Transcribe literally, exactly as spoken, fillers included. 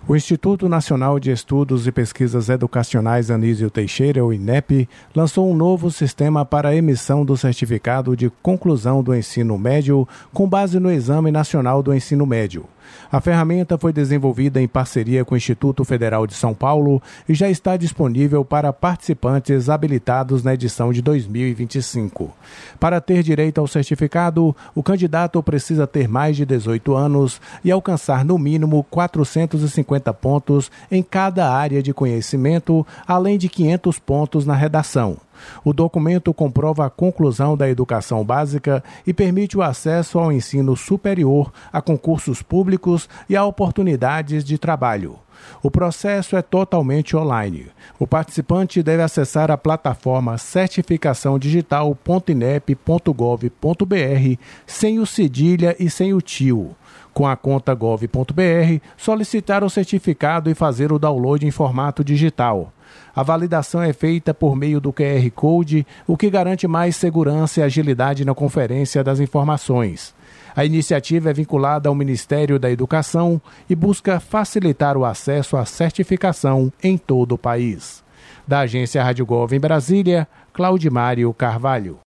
O Instituto Nacional de Estudos e Pesquisas Educacionais Anísio Teixeira, o INEP, lançou um novo sistema para a emissão do certificado de conclusão do ensino médio com base no Exame Nacional do Ensino Médio. A ferramenta foi desenvolvida em parceria com o Instituto Federal de São Paulo e já está disponível para participantes habilitados na edição de dois mil e vinte e cinco. Para ter direito ao certificado, o candidato precisa ter mais de dezoito anos e alcançar no mínimo quatrocentos e cinquenta pontos em cada área de conhecimento, além de quinhentos pontos na redação. O documento comprova a conclusão da educação básica e permite o acesso ao ensino superior, a concursos públicos e a oportunidades de trabalho. O processo é totalmente online. O participante deve acessar a plataforma certificação digital ponto inep ponto gov ponto br sem o cedilha e sem o tio. Com a conta gov ponto br, solicitar o certificado e fazer o download em formato digital. A validação é feita por meio do Q R Code, o que garante mais segurança e agilidade na conferência das informações. A iniciativa é vinculada ao Ministério da Educação e busca facilitar o acesso à certificação em todo o país. Da agência Rádio Gov em Brasília, Claudimário Carvalho.